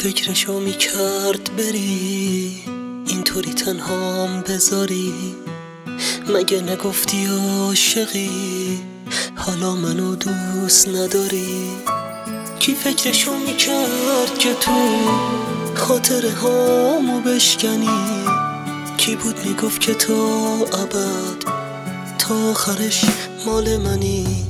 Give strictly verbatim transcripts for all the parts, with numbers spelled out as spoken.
فکرشو میکرد بری اینطوری تنهام بذاری؟ مگه نگفتی عاشقی حالا منو دوست نداری؟ کی فکرشو میکرد که تو خاطر هامو بشکنی؟ کی بود میگفت که تا ابد تا آخرش مال منی؟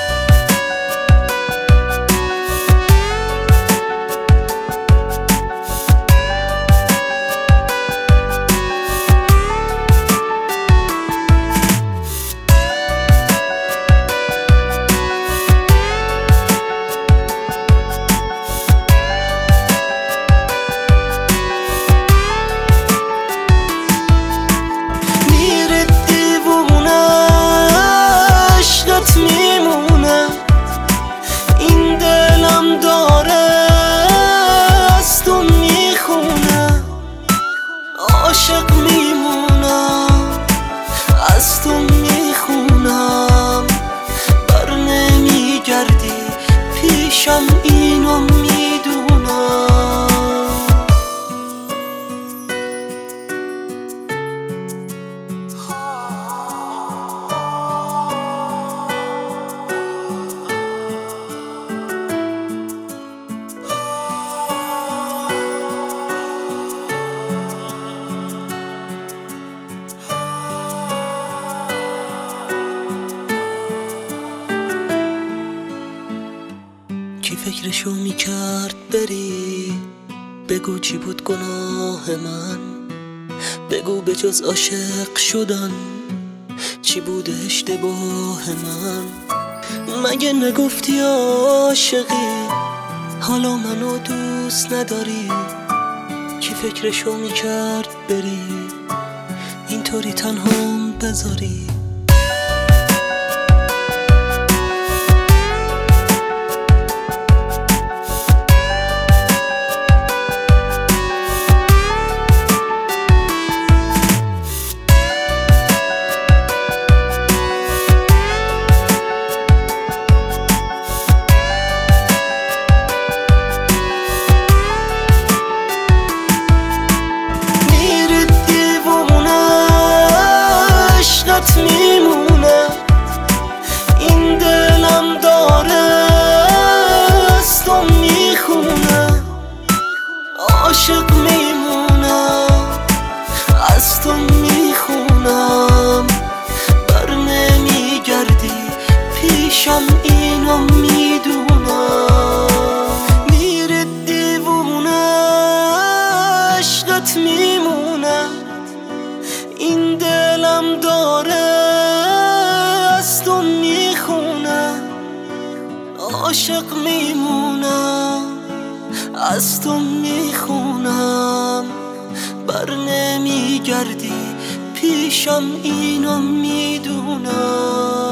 میمونه این دلم داره از تو میخونه، عاشق میمونم از تو میخونم، بر نمیگردی پیشم اینو میدونم. کی فکرشو میکرد بری؟ بگو چی بود گناه من؟ بگو به جز عاشق شدن چی بود اشتباه من؟ مگه نگفتی عاشقی حالا منو دوست نداری؟ کی فکرشو میکرد بری اینطوری تنهام بذاری؟ میمونه این دلم داره از تو میخونه، عاشق میمونم از تو میخونم، بر نمیگردی پیشم اینو میدونم. میره دیوونه عشقت میمونه این دلم داره از تو میخونه، عاشق میمونم از تو میخونم، بر نمیگردی پیشم اینو میدونم.